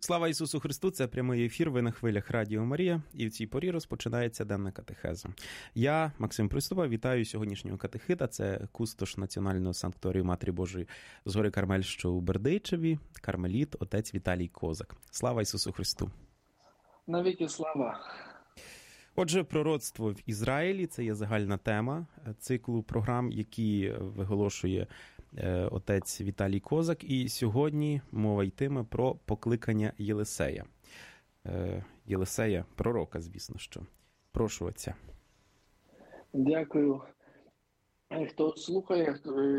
Слава Ісусу Христу! Це прямий ефір, ви на хвилях Радіо Марія, і в цій порі розпочинається денна катехеза. Я, Максим Приступа, вітаю сьогоднішнього катехита, це кустош Національного санкторію Матері Божої з гори Кармель, що у Бердичеві, кармеліт, отець Віталій Козак. Слава Ісусу Христу! Навіки слава! Отже, пророцтво в Ізраїлі – це є загальна тема циклу програм, які виголошує отець Віталій Козак. І сьогодні мова йтиме про покликання Єлисея. Єлисея, пророка, звісно, що. Прошу отця. Дякую. Хто слухає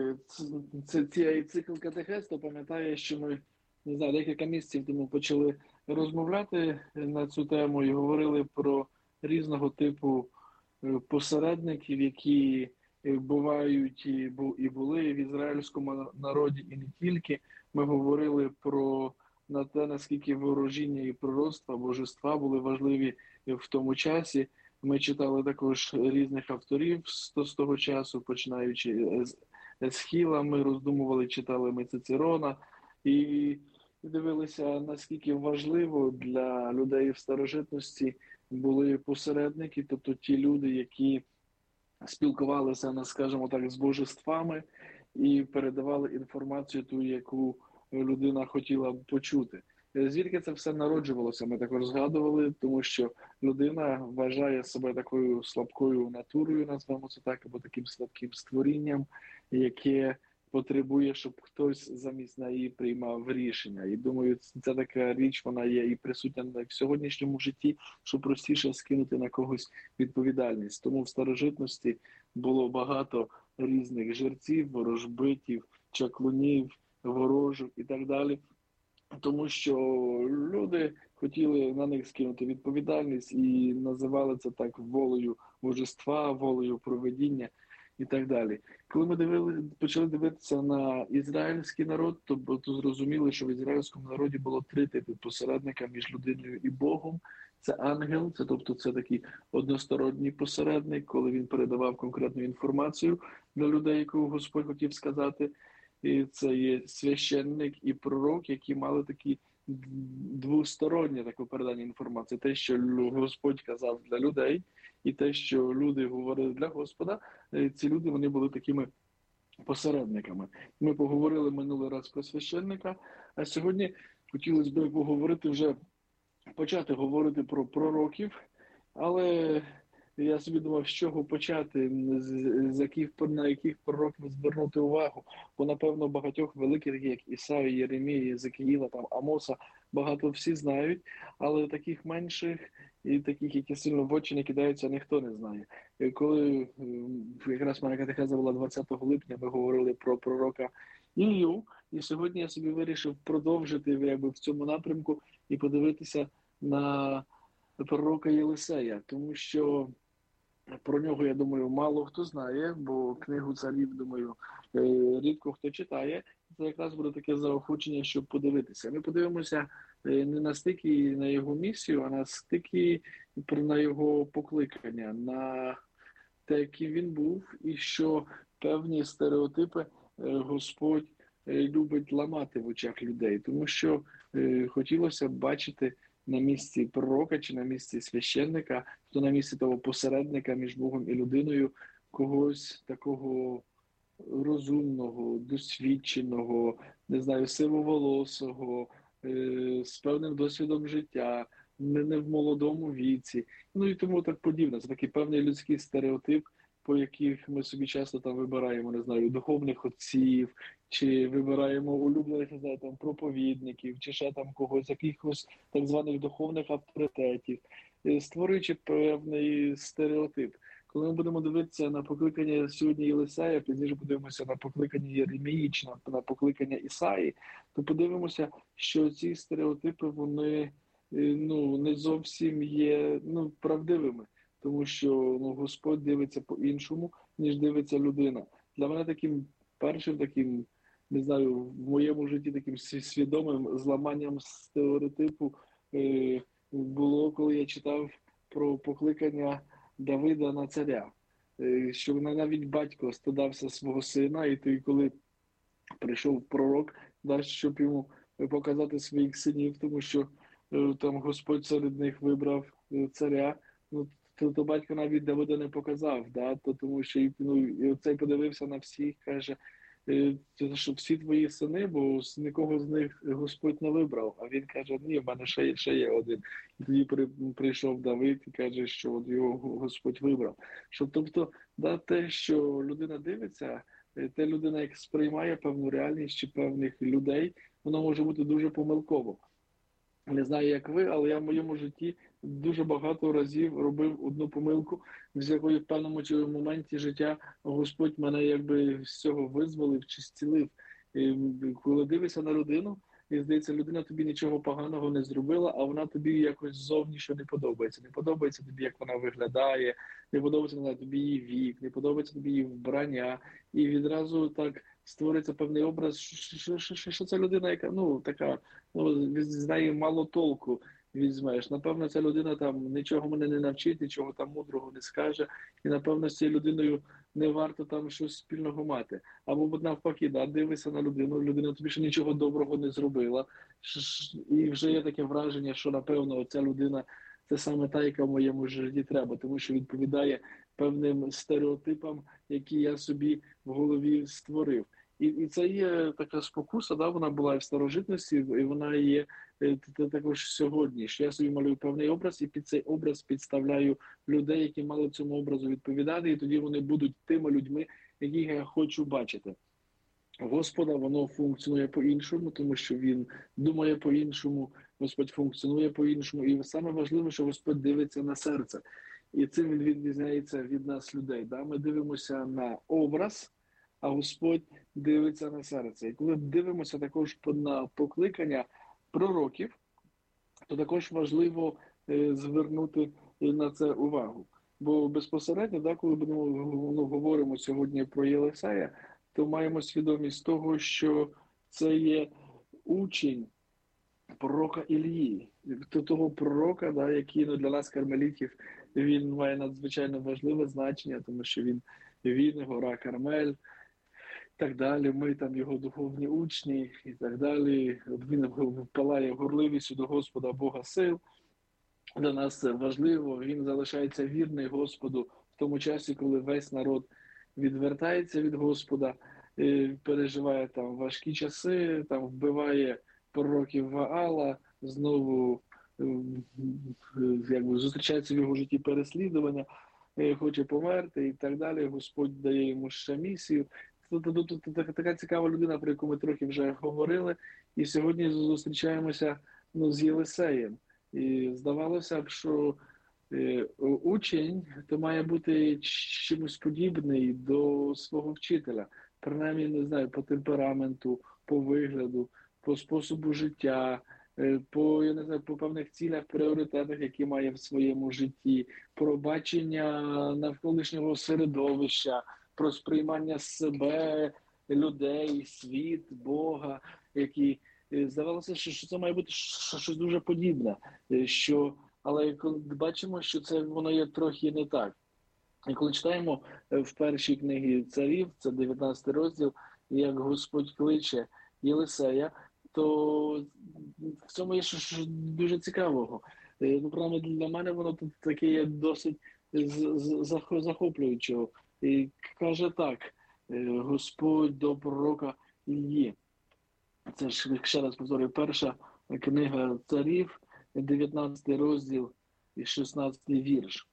цей цикл катехез, то пам'ятає, що ми, не знаю, декілька місяців тому почали розмовляти на цю тему і говорили про різного типу посередників, які бувають і були в ізраїльському народі, і не тільки. Ми говорили про на те, наскільки ворожіння і пророцтва, божества були важливі в тому часі. Ми читали також різних авторів з того часу, починаючи з Есхіла, ми роздумували, читали ми Цицерона і дивилися, наскільки важливо для людей в старожитності були посередники, тобто ті люди, які спілкувалися, скажімо так, з божествами і передавали інформацію ту, яку людина хотіла б почути. Звідки це все народжувалося, ми також згадували, тому що людина вважає себе такою слабкою натурою, назвемо це так, або таким слабким створінням, яке потребує, щоб хтось замість неї приймав рішення. І думаю, це така річ, вона є і присутня в сьогоднішньому житті, що простіше скинути на когось відповідальність. Тому в старожитності було багато різних жерців, ворожбитів, чаклунів, ворожок і так далі. Тому що люди хотіли на них скинути відповідальність і називали це так волею божества, волею провидіння і так далі. Коли ми почали дивитися на ізраїльський народ, то зрозуміли, що в ізраїльському народі було три типи посередника між людиною і Богом. Це ангел, це такий односторонній посередник, коли він передавав конкретну інформацію для людей, яку Господь хотів сказати. І це є священник і пророк, які мали такі двостороннє таке передання інформації. Те, що Господь казав для людей, і те, що люди говорили для Господа, ці люди, вони були такими посередниками. Ми поговорили минулий раз про священника, а сьогодні хотілося б почати говорити про пророків, але я собі думав, з чого почати, на яких пророків звернути увагу. Бо, напевно, багатьох великих, як Ісаї, Єремії, Єзекіїла, Амоса, багато всі знають, але таких менших і таких, які сильно в очі не кидаються, ніхто не знає. Коли якраз моя катехеза була 20 липня, ми говорили про пророка Ілью, і сьогодні я собі вирішив продовжити в цьому напрямку і подивитися на пророка Єлисея, тому що про нього, я думаю, мало хто знає, бо книгу царів, думаю, рідко хто читає. Це якраз буде таке заохочення, щоб подивитися. Ми подивимося не настільки на його місію, а настільки на його покликання, на те, яким він був, і що певні стереотипи Господь любить ламати в очах людей. Тому що хотілося б бачити на місці пророка чи на місці священника, то на місці того посередника між Богом і людиною, когось такого розумного, досвідченого, не знаю, сивоволосого, з певним досвідом життя, не в молодому віці. Ну і тому так подібне. Це такий певний людський стереотип, по яких ми собі часто там вибираємо, не знаю, духовних отців, чи вибираємо улюблених, не знаю, там, проповідників, чи ще там когось, якихось так званих духовних авторитетів, створюючи певний стереотип. Коли ми будемо дивитися на покликання сьогодні Єлисея, пізніше подивимося на покликання Єремії, чи на покликання Ісаї, то подивимося, що ці стереотипи, вони не зовсім є правдивими. Тому що Господь дивиться по-іншому, ніж дивиться людина. Для мене таким першим, не знаю, в моєму житті таким свідомим зламанням стереотипу було, коли я читав про покликання Давида на царя. Що навіть батько стидався свого сина, і коли прийшов пророк, щоб йому показати своїх синів, тому що там Господь серед них вибрав царя. Ну, то батько навіть Давида не показав, да? Тому що і цей подивився на всіх, каже, що всі твої сини, бо нікого з них Господь не вибрав. А він каже, ні, в мене ще є один. І тоді прийшов Давид і каже, що от його Господь вибрав. Що, тобто, да, те, що людина дивиться, те людина, як сприймає певну реальність чи певних людей, воно може бути дуже помилково. Не знаю, як ви, але я в моєму житті дуже багато разів робив одну помилку, з якої в певному моменті життя Господь мене якби з цього визволив чи зцілив. І коли дивишся на людину, і здається, людина тобі нічого поганого не зробила, а вона тобі якось зовні що не подобається. Не подобається тобі, як вона виглядає, не подобається не знаю, тобі її вік, не подобається тобі її вбрання. І відразу так створиться певний образ, що це людина, яка ну така. Ну, з неї мало толку візьмеш. Напевно, ця людина там нічого мене не навчить, нічого там мудрого не скаже. І, напевно, з цією людиною не варто там щось спільного мати. Або навпаки, да, дивися на людину, людина тобі ще нічого доброго не зробила. І вже є таке враження, що, напевно, ця людина це саме та, яка в моєму житті треба, тому що відповідає певним стереотипам, які я собі в голові створив. І це є така спокуса, да, вона була і в старожитності, і вона є також сьогодні. Що я собі малюю певний образ, і під цей образ підставляю людей, які мали цьому образу відповідати, і тоді вони будуть тими людьми, яких я хочу бачити. Господа, воно функціонує по-іншому, тому що він думає по-іншому, Господь функціонує по-іншому. І саме важливе, що Господь дивиться на серце. І цим він відрізняється від нас, людей. Да? Ми дивимося на образ, а Господь дивиться на серце. І коли дивимося також на покликання пророків, то також важливо звернути на це увагу. Бо безпосередньо, да, коли говоримо сьогодні про Єлисея, то маємо свідомість того, що це є учень пророка Ілії, того пророка, да, який для нас, кармелітів, він має надзвичайно важливе значення, тому що він гора Кармель, так далі, ми там його духовні учні і так далі. Він палає горливістю до Господа Бога сил. Для нас це важливо, він залишається вірний Господу в тому часі, коли весь народ відвертається від Господа, переживає там важкі часи, там вбиває пророків Ваала, знову якби зустрічається в його житті переслідування, хоче померти і так далі. Господь дає йому ще місію. Тут така цікава людина, про яку ми трохи вже говорили, і сьогодні зустрічаємося з Єлисеєм. І здавалося б, що учень то має бути чимось подібний до свого вчителя, принаймні, не знаю, по темпераменту, по вигляду, по способу життя, по, я не знаю, по певних цілях, пріоритетах, які має в своєму житті, про бачення навколишнього середовища, про сприймання себе, людей, світ, Бога, які здавалося, що це має бути щось дуже подібне, але бачимо, що це воно є трохи не так. І коли читаємо в першій книгі царів, це 19 розділ, як Господь кличе Єлисея, то в цьому є щось дуже цікавого. Ну, правда, для мене воно тут таке є досить захоплюючого. І каже так, Господь до пророка Іллі. Це ж, ще раз повторюю, перша книга царів, 19 розділ і 16 вірш.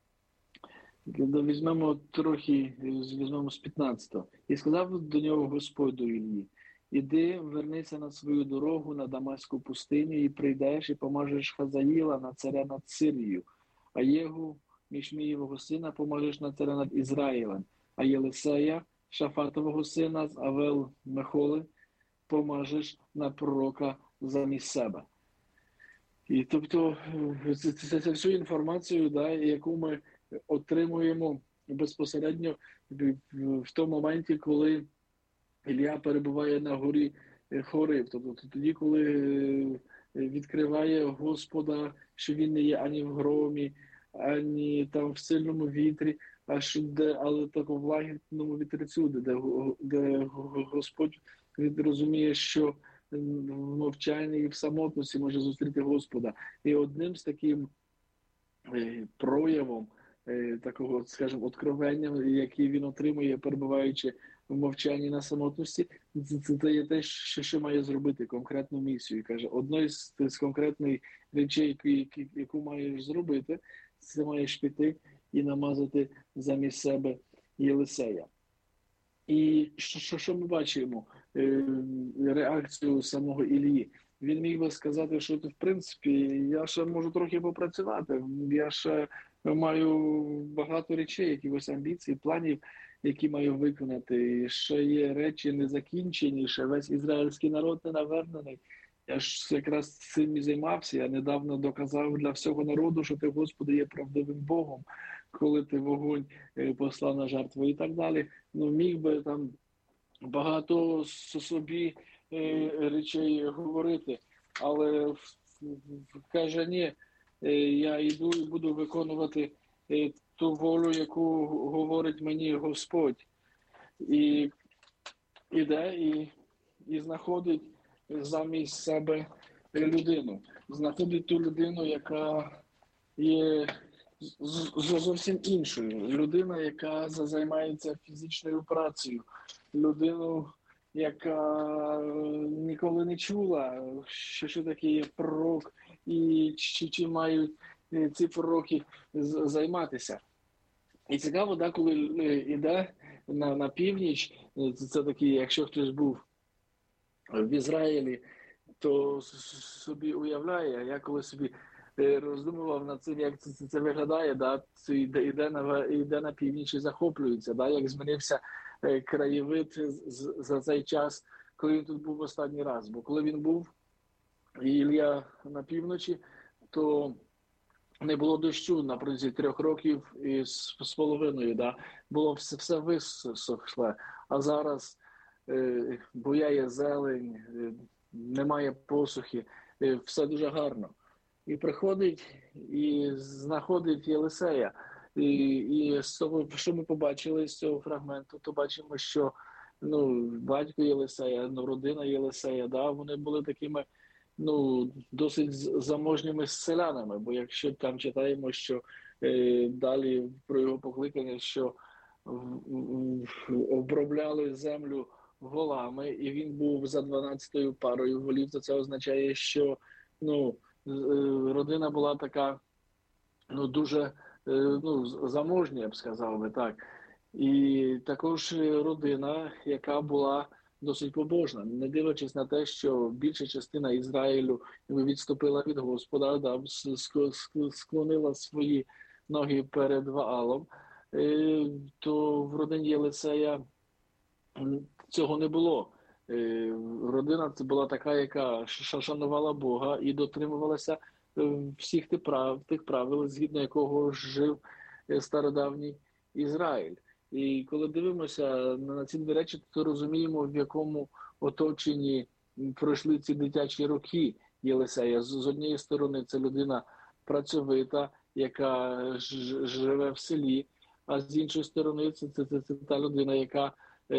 Візьмемо з 15-го. І сказав до нього Господь до Іллі: іди, вернися на свою дорогу на Дамаську пустиню, і прийдеш, і помажеш Хазаїла на царя над Сирією, а Єгу, Мішмієвого сина, помажеш на царя над Ізраїлем, а Єлисея, Шафатового сина з Авел-Мехоли, помажеш на пророка замість себе. І тобто це всю інформацію, да, яку ми отримуємо безпосередньо в тому моменті, коли Ілля перебуває на горі Хорив. Тобто тоді, коли відкриває Господа, що він не є ані в громі, ані там в сильному вітрі, але такому в лагідному вітрицю, де Господь розуміє, що в мовчанні і в самотності може зустріти Господа. І одним з таким проявом такого, скажімо, откровення, яке він отримує, перебуваючи в мовчанні на самотності, це є те, що має зробити конкретну місію. І каже, одною з конкретних речей, яку маєш зробити, це маєш піти і намазати замість себе Єлисея. І що ми бачимо? Реакцію самого Ілії. Він міг би сказати, що в принципі я ще можу трохи попрацювати, я ще маю багато речей, якихось амбіцій, планів, які маю виконати. І ще є речі незакінчені, ще весь ізраїльський народ не навернений. Я ж якраз цим і займався. Я недавно доказав для всього народу, що ти, Господи, є правдивим Богом, коли ти вогонь послав на жертву і так далі. Ну, міг би там багато собі речей говорити, але каже, ні, я йду і буду виконувати ту волю, яку говорить мені Господь. І іде і знаходить замість себе людину. Знаходить ту людину, яка є зовсім іншою. Людина, яка займається фізичною працею. Людину, яка ніколи не чула, що таке є пророк і чи мають ці пророки займатися. І цікаво, да, коли йде на північ, це такі, якщо хтось був в Ізраїлі, то собі уявляє, я коли собі роздумував над цим, як це виглядає, да, йде на північ і захоплюється, да, як змінився краєвид за цей час, коли він тут був останній раз. Бо коли він був, Ілля на півночі, то не було дощу на протязі 3 років і з половиною, да, було все висохле, а зараз буяє зелень, немає посухи, все дуже гарно. І приходить і знаходить Єлисея. І з того, що ми побачили з цього фрагменту, то бачимо, що батько Єлисея, родина Єлисея, да, вони були такими досить заможніми селянами. Бо якщо там читаємо, що далі про його покликання, що обробляли землю волами, і він був за 12-ю парою волів, то це означає, що родина була така дуже заможня, я б сказав би так. І також родина, яка була досить побожна, не дивлячись на те, що більша частина Ізраїлю відступила від Господа, да, склонила свої ноги перед Ваалом, то в родині Єлисея цього не було. Родина це була така, яка шанувала Бога і дотримувалася всіх тих правил, згідно якого жив стародавній Ізраїль. І коли дивимося на ці речі, то розуміємо, в якому оточенні пройшли ці дитячі роки Єлисея. З однієї сторони, це людина працьовита, яка живе в селі, а з іншої сторони, це та людина, яка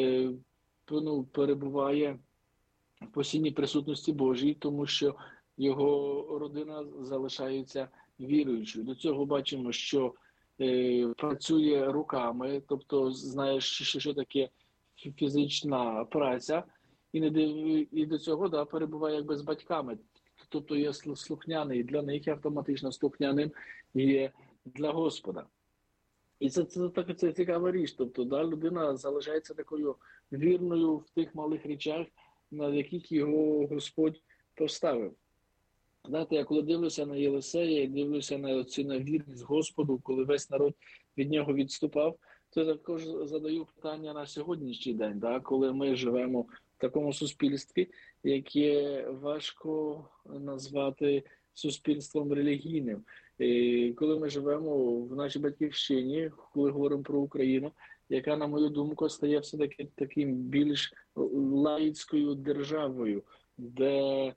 перебуває в постійній присутності Божій, тому що його родина залишається віруючою. До цього бачимо, що працює руками, тобто знаєш, що таке фізична праця, і до цього перебуває якби з батьками, тобто є слухняний для них, і автоматично слухняним є для Господа. І це цікава річ, тобто людина залишається такою вірною в тих малих речах, на яких його Господь поставив. Знаєте, я коли дивлюся на Єлисея, дивлюся на вірність Господу, коли весь народ від нього відступав, то також задаю питання на сьогоднішній день, коли ми живемо в такому суспільстві, яке важко назвати суспільством релігійним. І коли ми живемо в нашій батьківщині, коли говоримо про Україну, яка, на мою думку, стає все-таки таким більш лаїцькою державою, де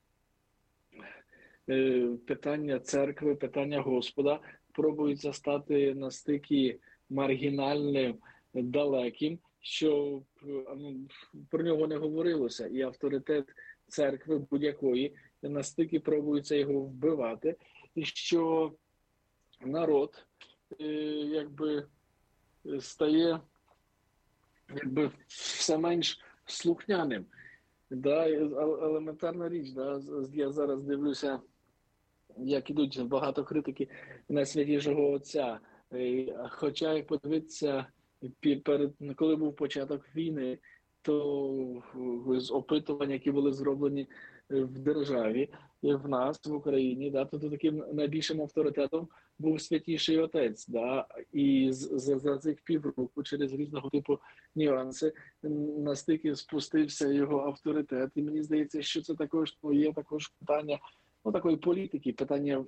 питання церкви, питання Господа пробуються стати настільки маргінальним, далеким, що про нього не говорилося. І авторитет церкви будь-якої, настільки пробується його вбивати, і що народ якби стає якби все менш слухняним. Да, елементарна річ, да, я зараз дивлюся, як ідуть багато критики на Святішого Отця. Хоча, як подивитися, коли був початок війни, то з опитувань, які були зроблені в державі і в нас, в Україні, да, то таким найбільшим авторитетом був Святіший Отець. Да, і за цих півроку через різного типу нюанси настільки спустився його авторитет. І мені здається, що це також є також питання такої політики, питання,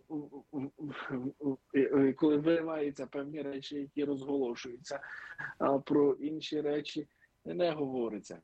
коли вириваються певні речі, які розголошуються, а про інші речі не говориться.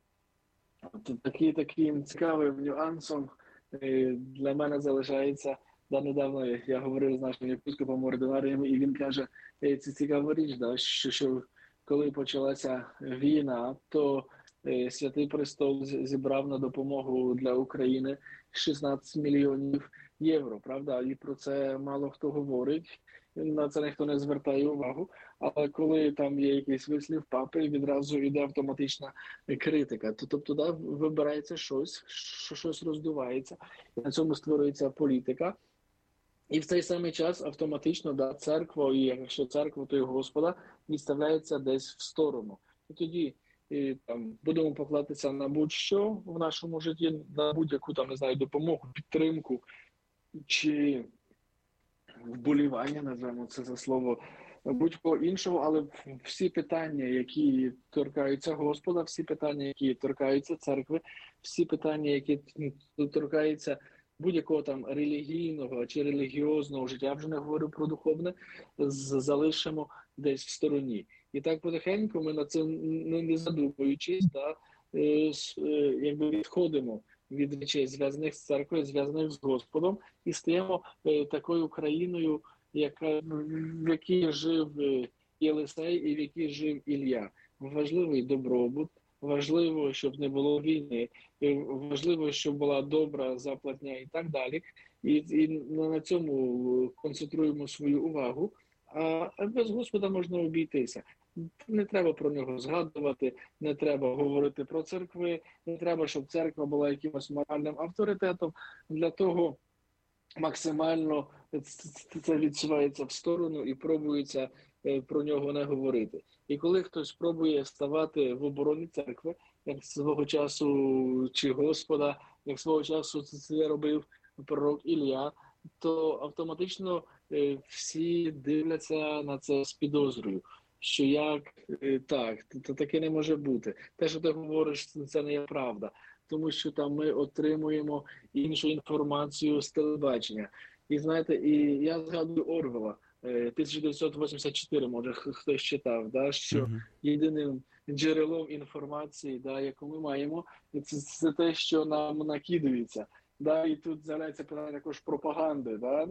Таким цікавим нюансом для мене залишається, недавно я говорив з нашим єпископом ординарієм, і він каже, це цікава річ, що коли почалася війна, то Святий Престол зібрав на допомогу для України 16 мільйонів євро, правда? І про це мало хто говорить, на це ніхто не звертає увагу. Але коли там є якийсь вислів папи, відразу йде автоматична критика. Тобто, да, вибирається щось роздувається, і на цьому створюється політика. І в цей самий час автоматично, да, церква, і якщо церква, то і Господа, відставляється десь в сторону. І тоді там будемо покладатися на будь-що в нашому житті, на будь-яку там, не знаю, допомогу, підтримку чи вболівання, називаємо це за слово, будь-кого іншого, але всі питання, які торкаються Господа, всі питання, які торкаються церкви, всі питання, які торкаються будь-якого там релігійного чи релігіозного життя, я вже не говорю про духовне, залишимо десь в стороні. І так потихеньку ми на це не задумуючись, да, якби відходимо від речей, зв'язаних з церквою, зв'язаних з Господом, і стаємо такою країною, в якій жив Єлисей і в якій жив Ілля. Важливий добробут, важливо, щоб не було війни, важливо, щоб була добра заплатня і так далі. І на цьому концентруємо свою увагу. А без Господа можна обійтися. Не треба про нього згадувати, не треба говорити про церкви, не треба, щоб церква була якимось моральним авторитетом. Для того максимально це відсувається в сторону і пробується про нього не говорити. І коли хтось спробує ставати в обороні церкви, як свого часу чи Господа, як свого часу це робив пророк Ілля, то автоматично всі дивляться на це з підозрою, що як так, то таке не може бути. Те, що ти говориш, це не є правда, тому що там ми отримуємо іншу інформацію з телебачення. І знаєте, і я згадую Орвела, 1984, може хтось читав, да, що єдиним джерелом інформації, да, яку ми маємо, це те, що нам накидується. Да, і тут з'являється питання також пропаганди. Да?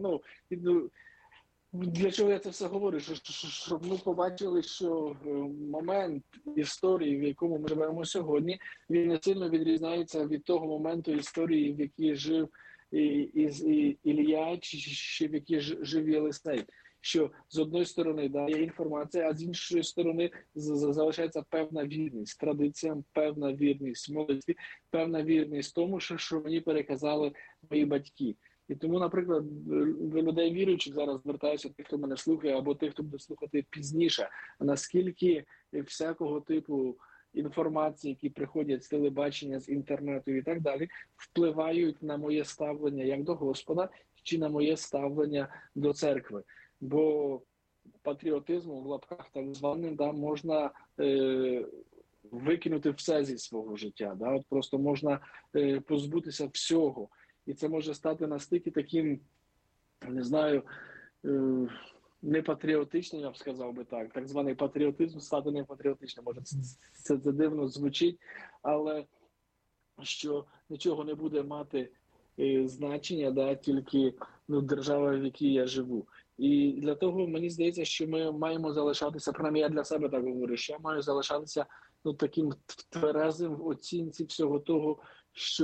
Для чого я це все говорю? Щоб ми побачили, що момент історії, в якому ми живемо сьогодні, він не сильно відрізняється від того моменту історії, в якій жив Ілля, чи в якій жив Єлисей. Що з одної сторони є інформація, а з іншої сторони залишається певна вірність традиціям, певна вірність молитві, певна вірність тому, що мені переказали мої батьки. І тому, наприклад, до людей віруючих зараз звертаюся тих, хто мене слухає, або тих, хто буде слухати пізніше, наскільки всякого типу інформації, які приходять з телебачення, з інтернету і так далі, впливають на моє ставлення як до Господа, чи на моє ставлення до церкви. Бо патріотизму в лапках так званим можна викинути все зі свого життя. Да? От просто можна позбутися всього. І це може стати настільки таким, не знаю, непатріотичним, я б сказав би так. Так званий патріотизм стати непатріотичним. Може, це дивно звучить, але що нічого не буде мати значення, да, тільки держава, в якій я живу. І для того, мені здається, що ми маємо залишатися, принаймні я для себе так говорю, що я маю залишатися таким тверезим в оцінці всього того, що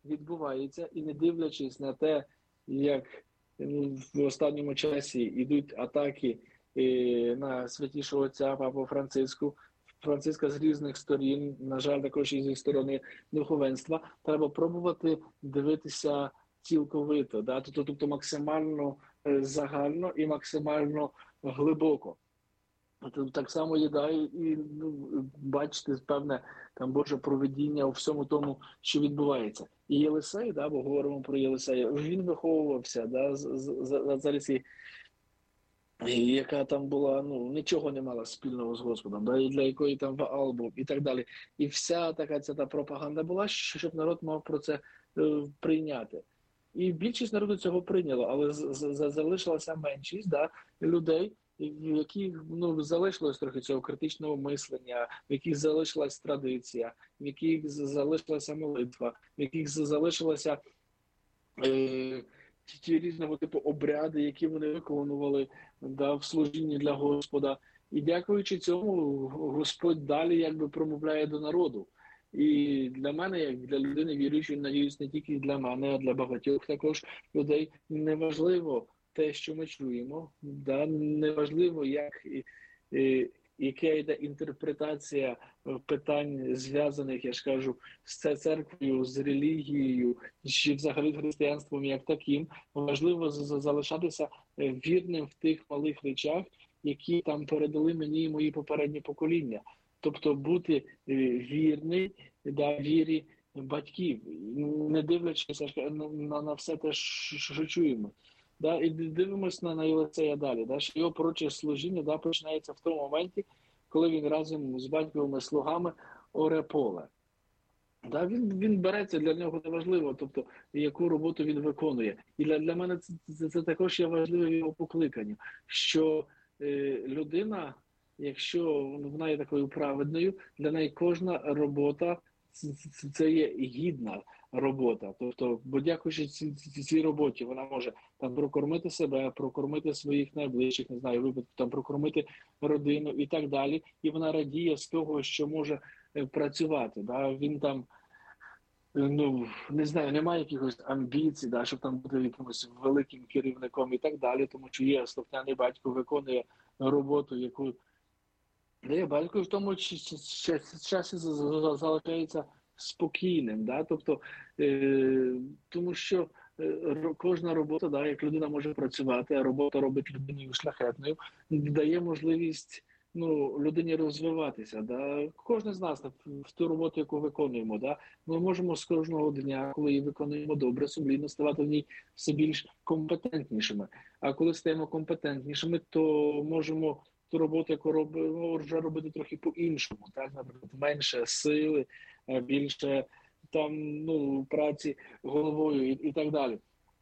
відбувається, і не дивлячись на те, як в останньому часі йдуть атаки на святішого отця Папу Франциска з різних сторін, на жаль, також і зі сторони духовенства, треба пробувати дивитися цілковито, да? Тобто максимально загально і максимально глибоко. Так само є, да, і бачити певне там Боже провидіння у всьому тому, що відбувається. І Єлисей, да, бо говоримо про Єлисея, він виховувався, да, за лісі, яка там була, нічого не мала спільного з Господом, да, і для якої там Ваал був, і так далі. І вся така ця пропаганда була, щоб народ мав про це прийняти. І більшість народу цього прийняло, але залишилася меншість, да, людей, в яких залишилось трохи цього критичного мислення, в яких залишилась традиція, в яких залишилася молитва, в яких залишилася ті різного типу обряди, які вони виконували, да, в служінні для Господа. І дякуючи цьому, Господь далі якби промовляє до народу. І для мене, як для людини віруючої, надіюсь, не тільки для мене, а для багатьох також людей, неважливо те, що ми чуємо, да, неважливо, яка йде інтерпретація питань, зв'язаних, я ж кажу, з церквою, з релігією, чи взагалі християнством як таким. Важливо залишатися вірним в тих малих речах, які там передали мені і мої попередні покоління. Тобто бути вірний, да, вірі батьків, не дивлячись на все те, що чуємо. Да, і дивимося на Єлисея далі, да, що його пророче служіння, да, починається в тому моменті, коли він разом з батьковими слугами оре поле. Да, він береться, для нього не важливо, тобто, яку роботу він виконує. І для мене це також є важливе в його покликанні, що людина, якщо вона є такою праведною, для неї кожна робота це є гідна робота. Тобто, бо дякуючи цій роботі, вона може там прокормити себе, прокормити своїх найближчих, не знаю, випадку, там прокормити родину і так далі. І вона радіє з того, що може працювати. Да? Він там, не знаю, немає якихось амбіцій, да, щоб там бути якимось великим керівником і так далі, тому що є слухняний батько, виконує роботу, яку дає батько, і в тому часі залишається спокійним, да? Тобто, тому що кожна робота, да, як людина може працювати, а робота робить людиною шляхетною, дає можливість людині розвиватися. Да? Кожен з нас в ту роботу, яку виконуємо, да? Ми можемо з кожного дня, коли її виконуємо добре, сумлінно, ставати в ній все більш компетентнішими. А коли стаємо компетентнішими, то можемо ту роботу, яку робимо, вже робити трохи по-іншому. Так? Наприклад, менше сили, більше там, праці головою і так далі.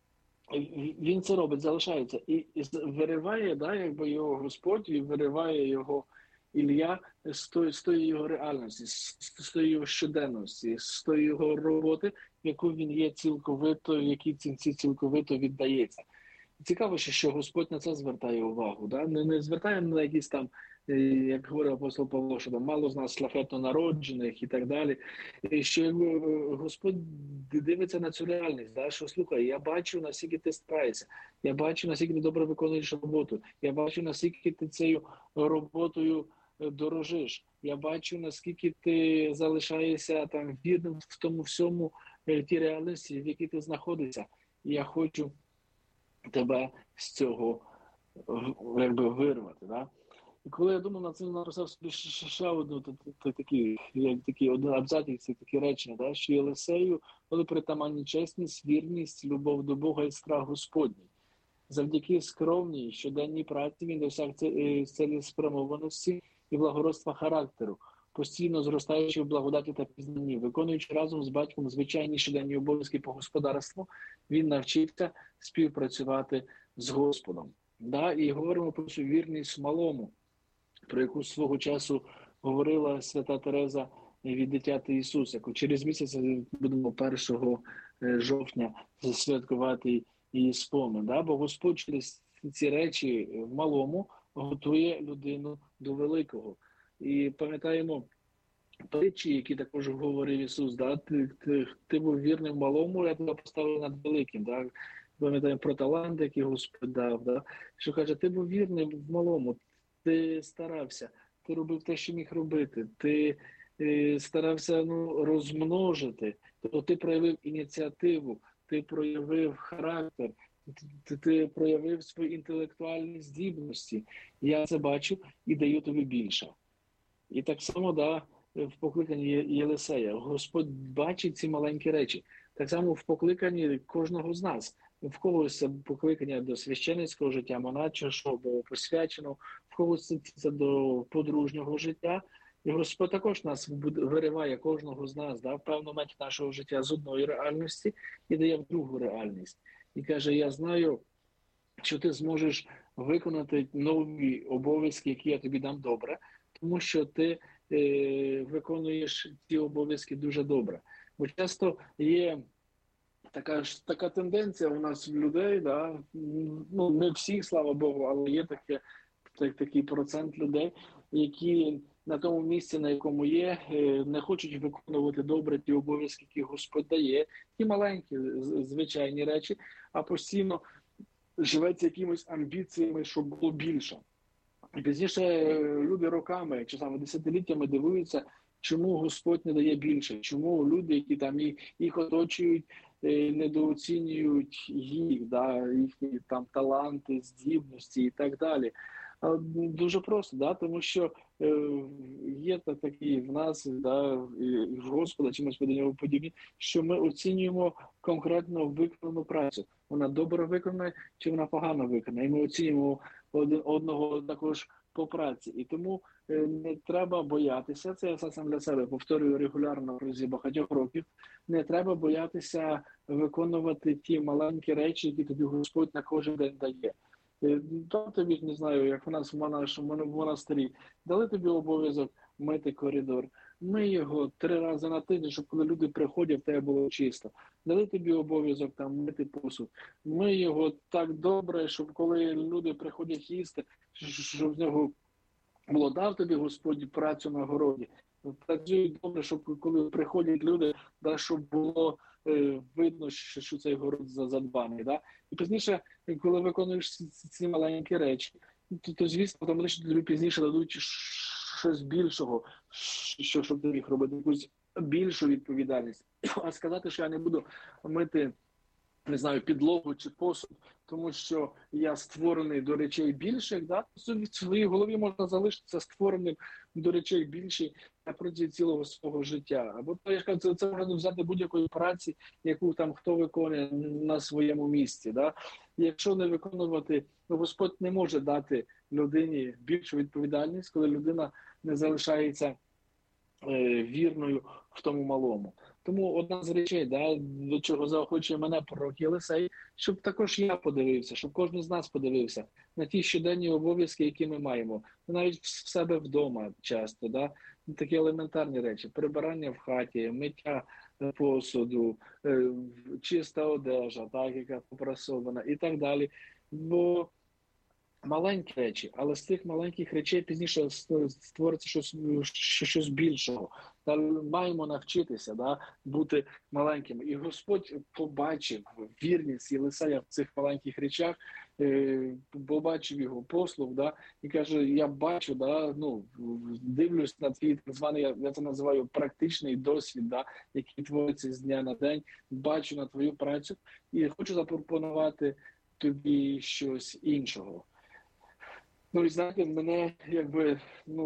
Він це робить, залишається. І вириває, да, якби його Господь, і вириває його Ілля з тої його реальності, з тої його щоденності, з тої його роботи, в яку він є цілковито, в якій цілковито віддається. Цікаво, що Господь на це звертає увагу. Да? Не звертає на якісь там, як говорив апостол Павло, що там мало з нас шляхетно народжених і так далі. І що Господь дивиться на цю реальність, да? Що слухай, я бачу, наскільки ти стараєшся, я бачу, наскільки ти добре виконуєш роботу, я бачу, наскільки ти цією роботою дорожиш, я бачу, наскільки ти залишаєшся там вірним в тому всьому, тій реальності, в якій ти знаходишся. І я хочу тебе з цього якби вирвати. Да? І коли я думав над цим, написав собі ще одну такі один абзац, це такі речення, да? Що Єлисею були притаманні чесність, вірність, любов до Бога і страх Господній. Завдяки скромній щоденній праці він досяг цілеспрямованості і благородства характеру, постійно зростаючи в благодаті та пізнанні. Виконуючи разом з батьком звичайні щоденні обов'язки по господарству, він навчився співпрацювати з Господом. Да? І говоримо про цю вірність малому, про яку свого часу говорила свята Тереза від дитяти Ісуса, яку через місяць будемо 1 жовтня святкувати її спомин. Да? Бо Господь через ці речі в малому готує людину до великого. І пам'ятаємо, притчі, які також говорив Ісус, да? Ти був вірним малому, я тебе поставив над великим. Да? Пам'ятаємо про талант, який Господь дав, да? Що каже, ти був вірним в малому, ти старався, ти робив те, що міг робити, ти старався розмножити, тобто ти проявив ініціативу, ти проявив характер, ти проявив свої інтелектуальні здібності. Я це бачу і даю тобі більше. І так само, да, в покликанні Єлисея. Господь бачить ці маленькі речі. Так само в покликанні кожного з нас. В когось це покликання до священницького життя, монашого, або посвяченого, в когось це до подружнього життя. І Господь також нас вириває, кожного з нас, да, в певний момент нашого життя з одної реальності і дає в другу реальність. І каже, я знаю, що ти зможеш виконати нові обов'язки, які я тобі дам добре, тому що ти виконуєш ці обов'язки дуже добре. Бо часто є така тенденція у нас в людей, да? Ну, не всіх, слава Богу, але є такий процент людей, які на тому місці, на якому є, не хочуть виконувати добре ті обов'язки, які Господь дає, ті маленькі, звичайні речі, а постійно живеться якимись амбіціями, щоб було більше. І пізніше люди роками, чи саме десятиліттями дивуються, чому Господь не дає більше, чому люди, які там їх оточують, недооцінюють їх, да, їхні там таланти, здібності і так далі. Дуже просто, да, тому що є такі в нас, да, і в Господа, чи ми до нього подібні, що ми оцінюємо конкретно виконану працю. Вона добре виконана, чи вона погано виконана. І ми оцінюємо одного також по праці. І тому не треба боятися, це я сам для себе повторюю регулярно протягом багатьох років, не треба боятися виконувати ті маленькі речі, які тобі Господь на кожен день дає. Там тобі, не знаю, як у нас в монастирі, дали тобі обов'язок мити коридор. Мий його 3 рази на тиждень, щоб коли люди приходять, в тебе було чисто. Дали тобі обов'язок там мити посуд. Мий його так добре, щоб коли люди приходять їсти, щоб з нього було, дав тобі Господь працю на городі. Працюй добре, щоб коли приходять люди, да, щоб було видно, що цей город задбаний. Да? І пізніше, коли виконуєш ці маленькі речі, то звісно, автоматично тобі пізніше дадуть щось більшого, щоб ти міг робити, якусь більшу відповідальність. А сказати, що я не буду мити, не знаю, підлогу чи посуд, тому що я створений до речей більших, да? В своїй голові можна залишитися створеним до речей більших протягом цілого свого життя. Або то, я кажу, це можна взяти будь-якої праці, яку там хто виконує на своєму місці. Да? Якщо не виконувати, то Господь не може дати людині більшу відповідальність, коли людина не залишається вірною в тому малому. Тому одна з речей, да, до чого заохочує мене пророк Єлисей, щоб також я подивився, щоб кожен з нас подивився на ті щоденні обов'язки, які ми маємо. Навіть в себе вдома часто, да, такі елементарні речі: прибирання в хаті, миття посуду, чиста одежа, так, яка попрасована і так далі. Бо маленькі речі, але з цих маленьких речей пізніше створиться щось більшого. Та маємо навчитися, да, бути маленькими. І Господь побачив вірність Єлисея в цих маленьких речах, побачив його послуг, да, і каже: я бачу, да, дивлюсь на твій так званий, я це називаю практичний досвід, да, який твориться з дня на день, бачу на твою працю і хочу запропонувати тобі щось іншого. Ну, і знаєте, мене якби,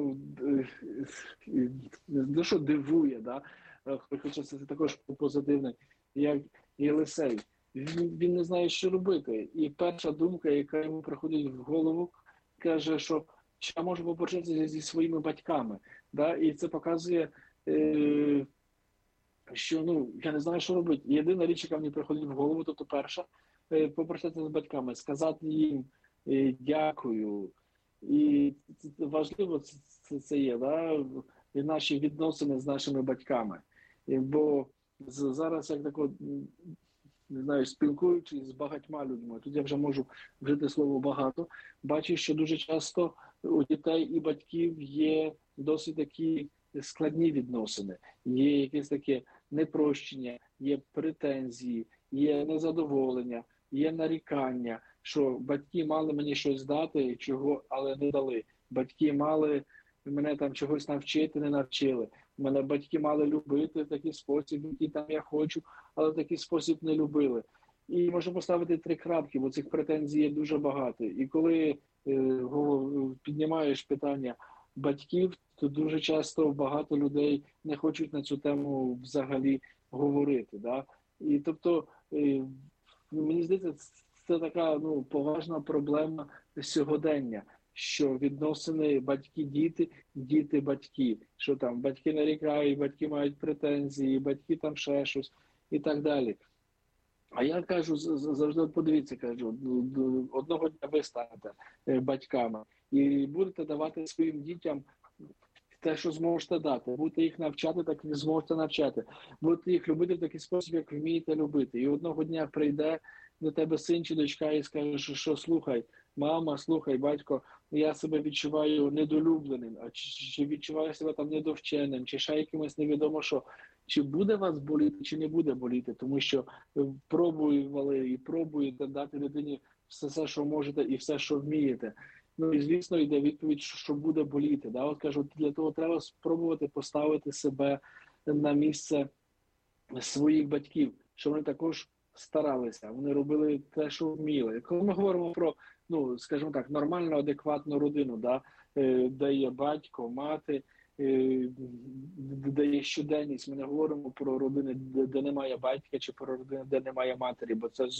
не що дивує, да? Хоча це також позитивне, як Єлисей. Він не знає, що робити. І перша думка, яка йому приходить в голову, каже, що я можу попрощатися зі своїми батьками. Да? І це показує, що я не знаю, що робити. Єдина річ, яка мені приходить в голову, тобто перша, попрощатися з батьками, сказати їм дякую. І важливо це є, да? І наші відносини з нашими батьками. Бо зараз, як тако, не знаю, спілкуючись з багатьма людьми, тут я вже можу вжити слово багато, бачу, що дуже часто у дітей і батьків є досить такі складні відносини, є якесь таке непрощення, є претензії, є незадоволення, є нарікання, що батьки мали мені щось дати, чого, але не дали. Батьки мали мене там чогось навчити, не навчили. Мене батьки мали любити в такий спосіб, який там я хочу, але в такий спосіб не любили. І можу поставити 3 крапки, бо цих претензій є дуже багато. І коли піднімаєш питання батьків, то дуже часто багато людей не хочуть на цю тему взагалі говорити. Да? І тобто, мені здається, це така поважна проблема сьогодення, що відносини батьки-діти, діти-батьки, що там батьки нарікають, батьки мають претензії, батьки там ще щось і так далі. А я кажу, завжди подивіться, кажу, одного дня ви станете батьками і будете давати своїм дітям те, що зможете дати. Будете їх навчати, так як зможете навчати. Будете їх любити в такий спосіб, як вмієте любити. І одного дня прийде до тебе син чи дочка і скаже, що слухай, мама, слухай, батько, я себе відчуваю недолюбленим, а чи відчуваю себе там недовченим, чи ще якимось невідомо що. Чи буде вас боліти, чи не буде боліти, тому що пробували і пробуєте дати людині все, що можете і все, що вмієте. Ну і звісно, йде відповідь, що буде боліти. Да? От кажу, для того треба спробувати поставити себе на місце своїх батьків, що вони також старалися, вони робили те, що вміли. Коли ми говоримо про, скажімо так, нормальну, адекватну родину, да? Де є батько, мати, де є щоденність, ми не говоримо про родини, де немає батька, чи про родини, де немає матері, бо це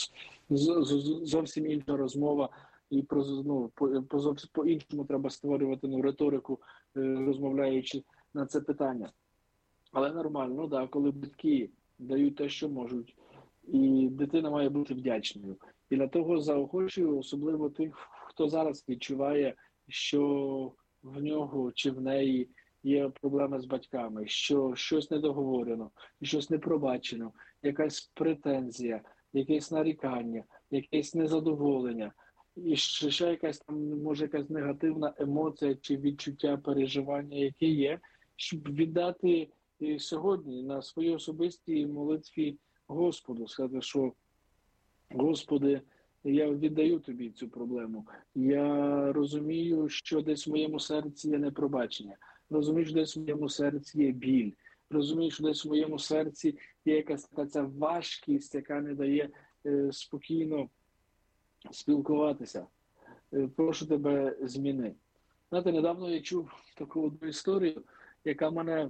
зовсім інша розмова. І по-іншому треба створювати риторику, розмовляючи на це питання. Але нормально, да, коли батьки дають те, що можуть, і дитина має бути вдячною. І для того заохочую, особливо тих, хто зараз відчуває, що в нього чи в неї є проблеми з батьками, що щось недоговорено, щось не пробачено, якась претензія, якесь нарікання, якесь незадоволення. І ще якась там, може, якась негативна емоція чи відчуття, переживання, яке є, щоб віддати сьогодні на своїй особистій молитві Господу, сказати, що Господи, я віддаю тобі цю проблему. Я розумію, що десь в моєму серці є непробачення. Розумію, що десь в моєму серці є біль. Розумію, що десь в моєму серці є якась така ця важкість, яка не дає спокійно спілкуватися. Прошу тебе, зміни. Знаєте, недавно я чув таку одну історію, яка мене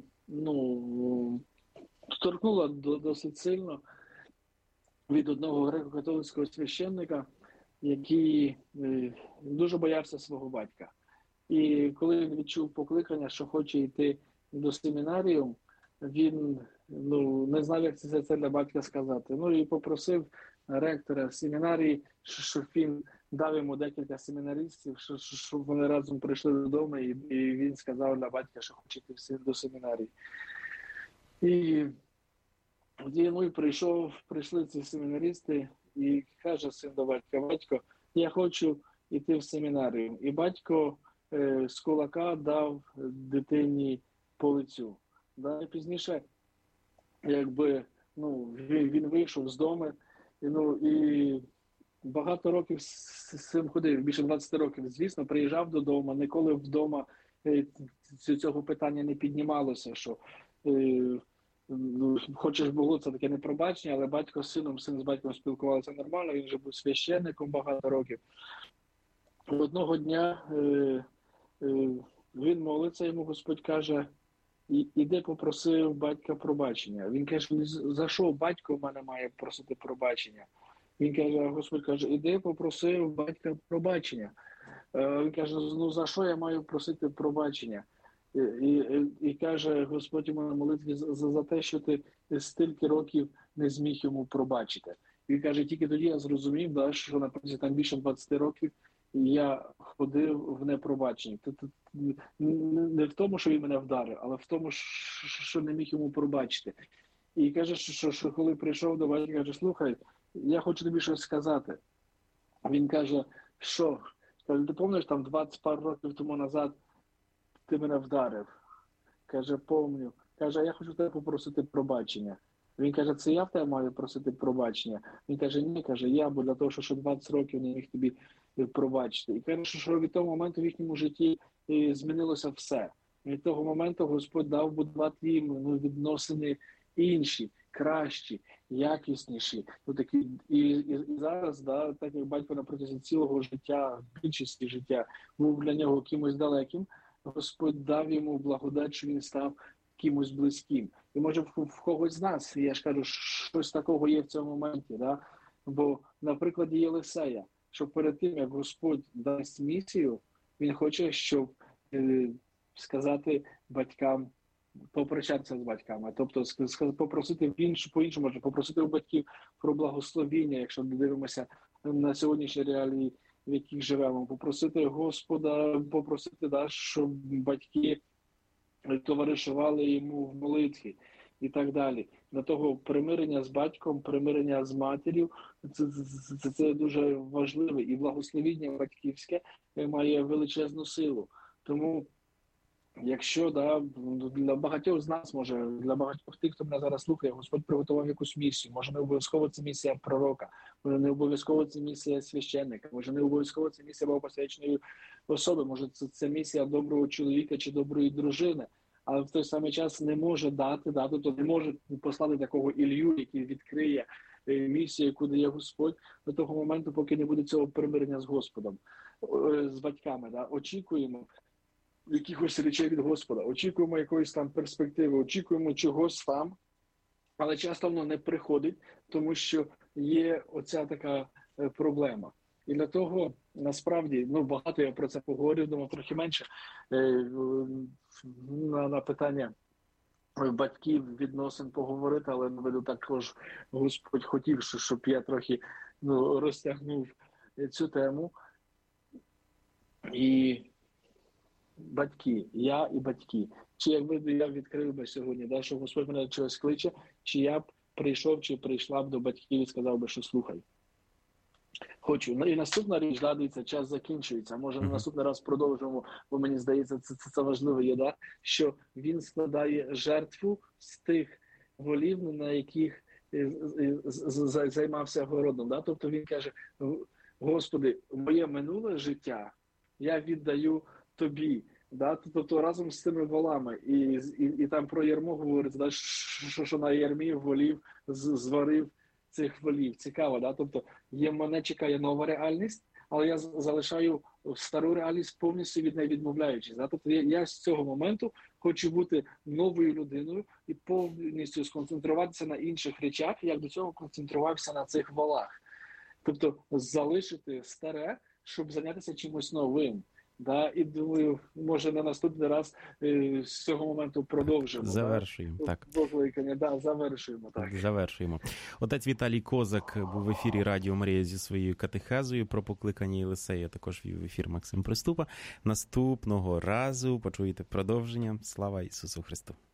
торкнула досить сильно від одного греко-католицького священника, який дуже боявся свого батька. І коли він відчув покликання, що хоче йти до семінарію, він не знав, як це для батька сказати. І попросив ректора семінарії, щоб він дав йому декілька семінаристів, щоб вони разом прийшли додому, і він сказав для батька, що хоче йти до семінарії. І прийшли ці семінаристи, і каже син до батька: батько, я хочу йти в семінарію. І батько з кулака дав дитині по лицю. Да? І пізніше, він вийшов з дому, і багато років з цим ходив, більше 20 років, звісно, приїжджав додому, ніколи вдома цього питання не піднімалося, що хочеш було, це таке непробачення, але батько з сином, син з батьком спілкувалися нормально, він вже був священником багато років. Одного дня він молиться, йому Господь каже: іди попроси батька пробачення. Він каже: за що батько в мене має просити пробачення? Він каже, Господь каже: іди попроси батька пробачення. Він каже: за що я маю просити пробачення? І каже Господь йому на молитві: за те, що ти стільки років не зміг йому пробачити. Він каже: тільки тоді я зрозумів, що на протязі там більше 20 років я ходив в непробаченні. Не в тому, що він мене вдарив, але в тому, що не міг йому пробачити. І каже, що коли прийшов до батька, каже: слухай, я хочу тобі щось сказати. Він каже: що? Каже: ти пам'ятаєш, там 20 пару років тому назад ти мене вдарив. Каже, помню. Каже, я хочу тебе попросити пробачення. Він каже, це я в тебе маю просити пробачення? Він каже, ні, каже, я, бо для того, що 20 років не міг тобі пробачити. І каже, що від того моменту в їхньому житті змінилося все. Від того моменту Господь дав будувати їм відносини інші, кращі, якісніші. І зараз, так як батько на протязі цілого життя, більшості життя, був для нього кимось далеким, Господь дав йому благодать, що він став кимось близьким. І може в когось з нас, я ж кажу, щось такого є в цьому моменті. Да? Бо на прикладі Єлисея, що перед тим, як Господь дасть місію, він хоче, щоб сказати батькам, попрощатися з батьками, тобто попросити по-іншому, попросити у батьків про благословіння, якщо дивимося на сьогоднішні реалії, в яких живемо, попросити Господа, щоб батьки товаришували йому в молитві і так далі. Для того примирення з батьком, примирення з матір'ю – це дуже важливо. І благословіння батьківське має величезну силу. Тому якщо для багатьох з нас, може, для багатьох тих, хто мене зараз слухає, Господь приготував якусь місію. Може, не обов'язково це місія пророка, може, не обов'язково це місія священника, може, не обов'язково це місія богопосвяченої особи, може, це місія доброго чоловіка чи доброї дружини. Але в той самий час не може тобто не може послати такого Ілью, який відкриє місію, яку дає Господь, до того моменту, поки не буде цього примирення з Господом, з батьками. Очікуємо якихось речей від Господа, очікуємо якоїсь там перспективи, очікуємо чогось там, але часто воно не приходить, тому що є оця така проблема. І для того, насправді, багато я про це поговорив, думаю, трохи менше, на питання батьків, відносин поговорити, але наведу також Господь хотів, щоб я трохи розтягнув цю тему. І батьки, я і батьки. Чи якби я відкрив би сьогодні, що Господь мене чогось кличе, чи я б прийшов, чи прийшла б до батьків і сказав би, що слухай. Хочу. І наступна річ, дивіться, час закінчується. Може, на наступний раз продовжимо, бо мені здається, це важливо є, що він складає жертву з тих волів, на яких займався городом. Тобто він каже, Господи, моє минуле життя я віддаю Тобі. Тобто разом з цими волами. І там про ярмо говориться, що на ярмі волів зварив цих волів. Цікаво, тобто мене чекає нова реальність, але я залишаю стару реальність повністю від неї відмовляючись. Тобто я з цього моменту хочу бути новою людиною і повністю сконцентруватися на інших речах, як до цього концентрувався на цих волах. Тобто залишити старе, щоб зайнятися чимось новим. І думаю, може на наступний раз з цього моменту продовжимо. Завершуємо, так. Завершуємо. Отець Віталій Козак був в ефірі Радіо Марія зі своєю катехезою про покликання Єлисея. Також вів ефір Максим Приступа. Наступного разу почуєте продовження. Слава Ісусу Христу!